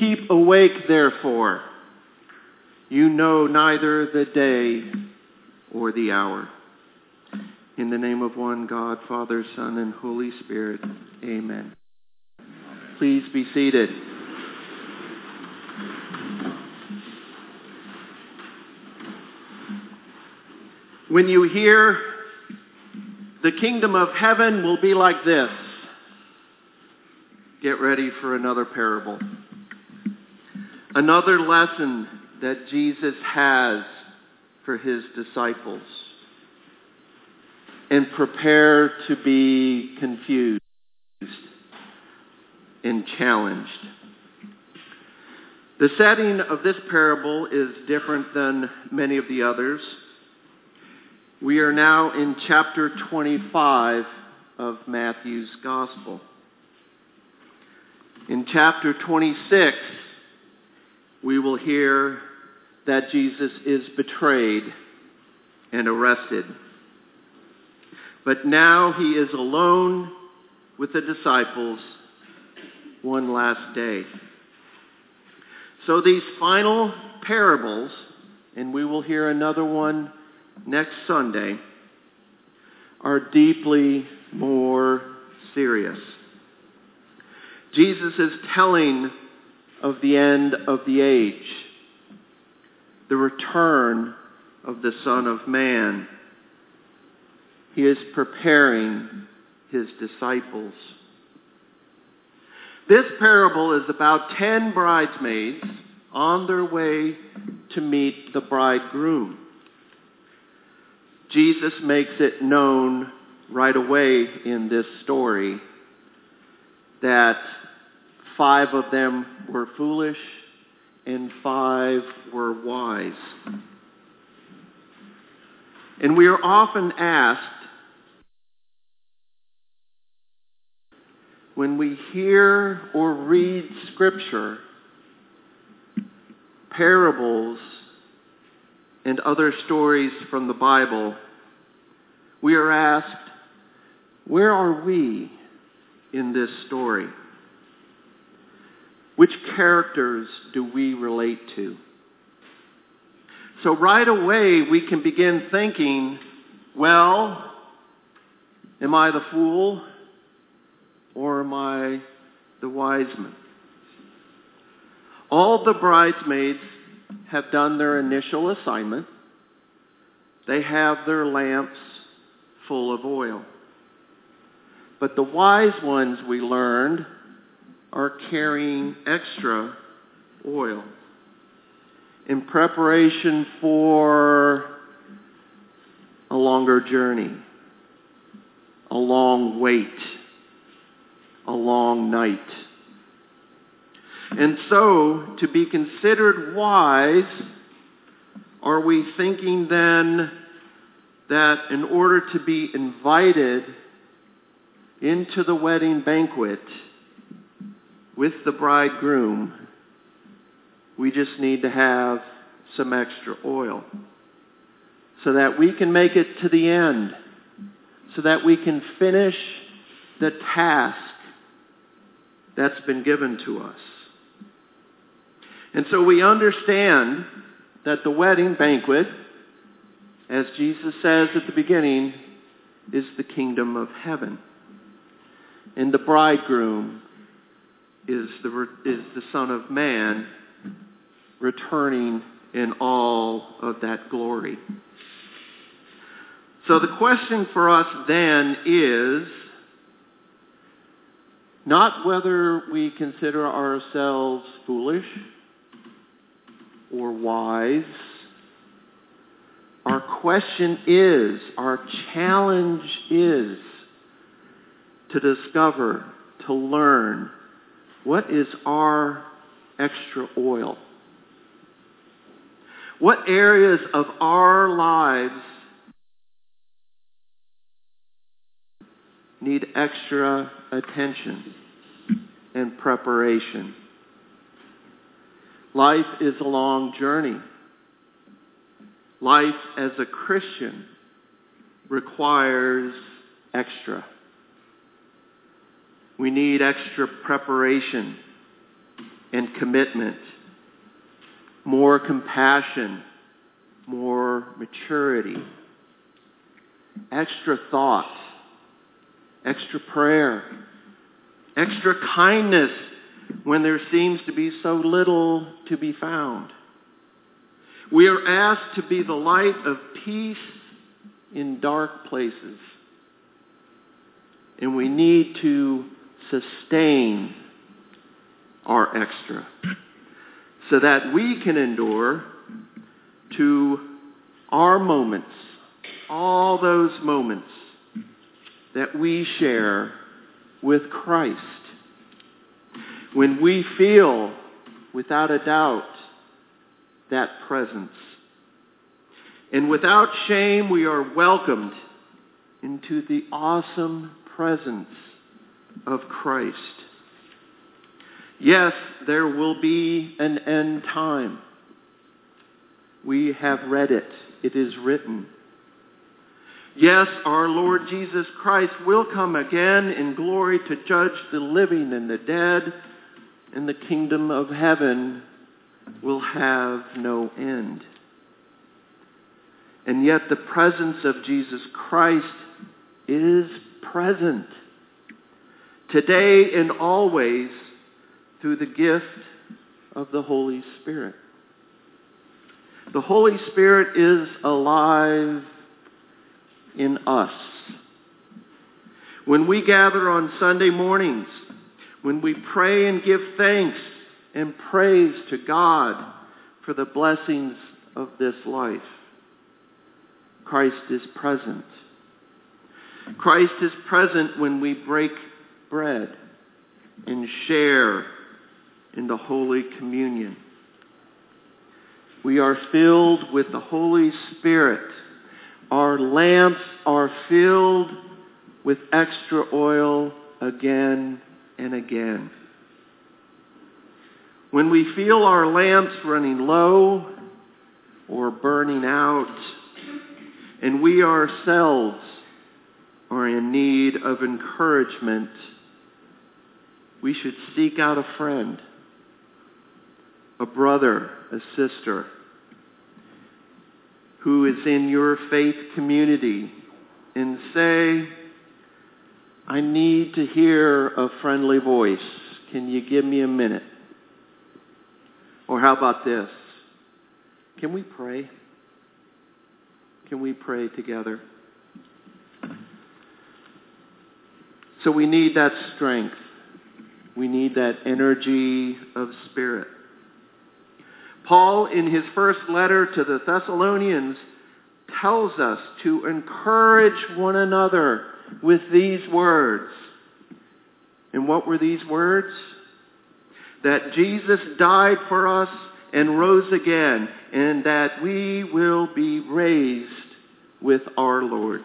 Keep awake, therefore. You know neither the day or the hour. In the name of one God, Father, Son, and Holy Spirit, amen. Please be seated. When you hear the kingdom of heaven will be like this, get ready for another parable. Another lesson that Jesus has for his disciples. And prepare to be confused and challenged. The setting of this parable is different than many of the others. We are now in chapter 25 of Matthew's Gospel. In chapter 26, we will hear that Jesus is betrayed and arrested. But now he is alone with the disciples one last day. So these final parables, and we will hear another one next Sunday, are deeply more serious. Jesus is telling of the end of the age, the return of the Son of Man. He is preparing his disciples. This parable is about 10 bridesmaids on their way to meet the bridegroom. Jesus makes it known right away in this story that 5 of them were foolish and 5 were wise. And we are often asked, when we hear or read Scripture, parables, and other stories from the Bible, we are asked, where are we in this story? Which characters do we relate to? So right away we can begin thinking, well, am I the fool or am I the wise man? All the bridesmaids have done their initial assignment. They have their lamps full of oil. But the wise ones, we learned, are carrying extra oil in preparation for a longer journey, a long wait, a long night. And so, to be considered wise, are we thinking then that in order to be invited into the wedding banquet with the bridegroom, we just need to have some extra oil so that we can make it to the end, so that we can finish the task that's been given to us. And so we understand that the wedding banquet, as Jesus says at the beginning, is the kingdom of heaven. And the bridegroom is the Son of Man returning in all of that glory. So the question for us then is not whether we consider ourselves foolish or wise. Our question is, our challenge is to discover, to learn, what is our extra oil? What areas of our lives need extra attention and preparation? Life is a long journey. Life as a Christian requires extra. We need extra preparation and commitment, more compassion, more maturity, extra thought, extra prayer, extra kindness when there seems to be so little to be found. We are asked to be the light of peace in dark places. And we need to sustain our extra so that we can endure to our moments, all those moments that we share with Christ. When we feel, without a doubt, that presence. And without shame, we are welcomed into the awesome presence of Christ. Yes, there will be an end time. We have read it. It is written. Yes, our Lord Jesus Christ will come again in glory to judge the living and the dead, and the kingdom of heaven will have no end. And yet the presence of Jesus Christ is present today and always through the gift of the Holy Spirit. The Holy Spirit is alive in us. When we gather on Sunday mornings, when we pray and give thanks and praise to God for the blessings of this life, Christ is present. Christ is present when we break bread and share in the Holy Communion. We are filled with the Holy Spirit. Our lamps are filled with extra oil again and again. When we feel our lamps running low or burning out, and we ourselves are in need of encouragement, we should seek out a friend, a brother, a sister, who is in your faith community, and say, I need to hear a friendly voice. Can you give me a minute? Or how about this? Can we pray? Can we pray together? So we need that strength. We need that energy of spirit. Paul, in his first letter to the Thessalonians, tells us to encourage one another with these words. And what were these words? That Jesus died for us and rose again, and that we will be raised with our Lord.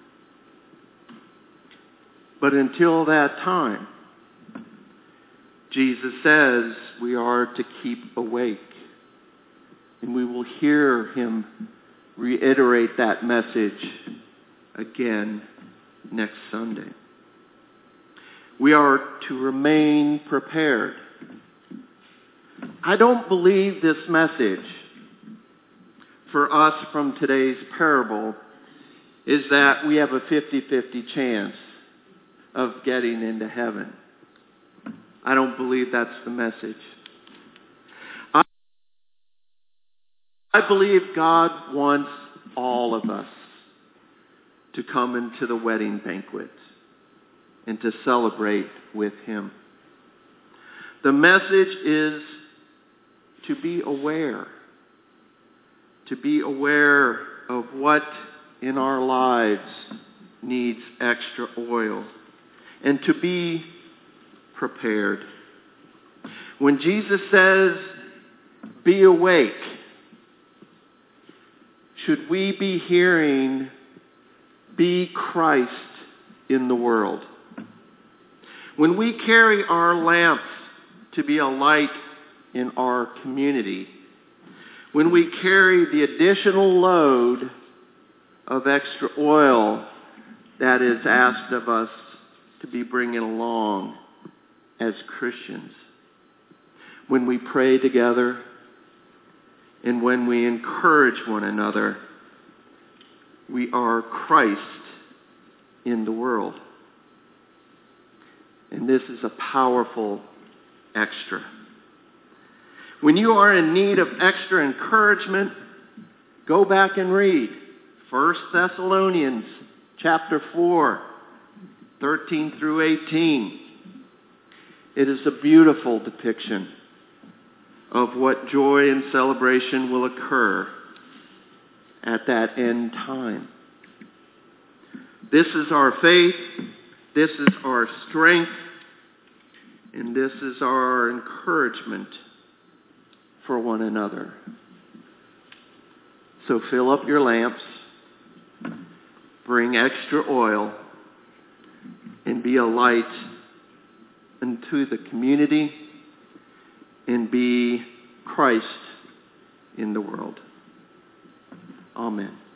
But until that time, Jesus says we are to keep awake. And we will hear him reiterate that message again next Sunday. We are to remain prepared. I don't believe this message for us from today's parable is that we have a 50-50 chance of getting into heaven. I don't believe that's the message. I believe God wants all of us to come into the wedding banquet and to celebrate with him. The message is to be aware of what in our lives needs extra oil, and to be prepared. When Jesus says, be awake, should we be hearing, be Christ in the world? When we carry our lamps to be a light in our community, when we carry the additional load of extra oil that is asked of us to be bringing along as Christians, when we pray together, and when we encourage one another, we are Christ in the world. And this is a powerful extra. When you are in need of extra encouragement, go back and read 1 Thessalonians chapter 4, 13 through 18. It is a beautiful depiction of what joy and celebration will occur at that end time. This is our faith, this is our strength, and this is our encouragement for one another. So fill up your lamps, bring extra oil, and be a light unto the community, and be Christ in the world. Amen.